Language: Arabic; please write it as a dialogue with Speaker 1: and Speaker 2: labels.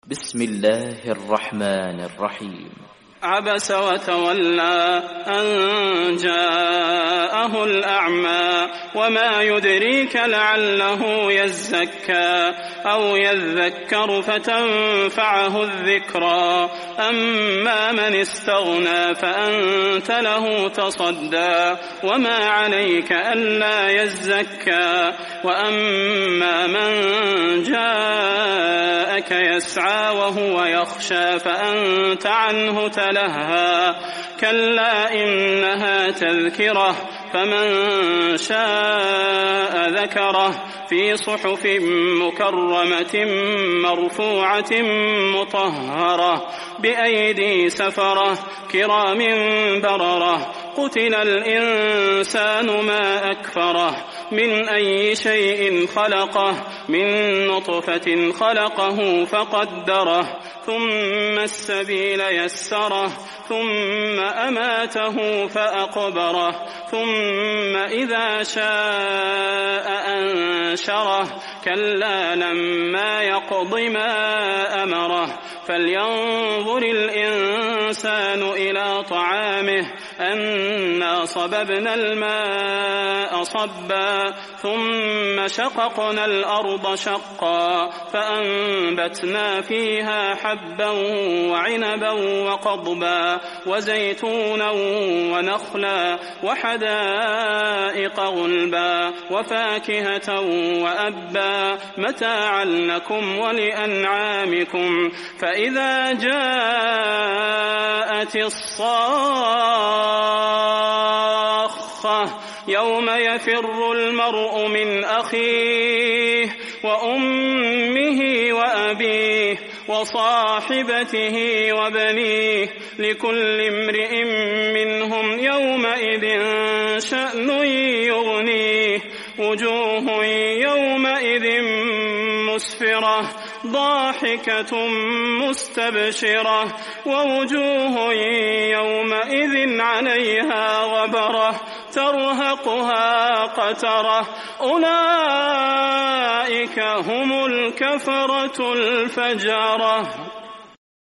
Speaker 1: بسم الله الرحمن الرحيم.
Speaker 2: عبس وتولى أن جاءه الأعمى وما يدريك لعله يزكى أو يذكر فتنفعه الذكرى أما من استغنى فأنت له تصدى وما عليك ألا يزكى وأما من جاءك يسعى وهو يخشى فأنت عنه تلهى كلا إنها تذكرة فمن شاء ذكره في صحف مكرمة مرفوعة مطهرة بأيدي سفرة كرام بررة قتل الإنسان ما أكفره من أي شيء خلقه من نطفة خلقه فقدره ثم السبيل يسره ثم أماته فأقبره ثم إذا شاء أنشره كلا لما يقض ما أمره فلينظر الإنسان إلى طعامه أنا صببنا الماء صبا ثم شققنا الأرض شقا فأنبتنا فيها حبا وعنبا وقضبا وزيتونا ونخلا وحدائق غلبا وفاكهة وأبا متاعا لكم ولأنعامكم فإذا جاءت الصاخة يوم يفر المرء من أخيه وأمه وأبيه وصاحبته وبنيه لكل امرئ منهم يومئذ شأن يغنيه وجوه يومئذ مسفرة ضاحكة مستبشرة ووجوه يومئذ عليها غبرة ترهقها قترة أولئك هم الكفرة الفجرة.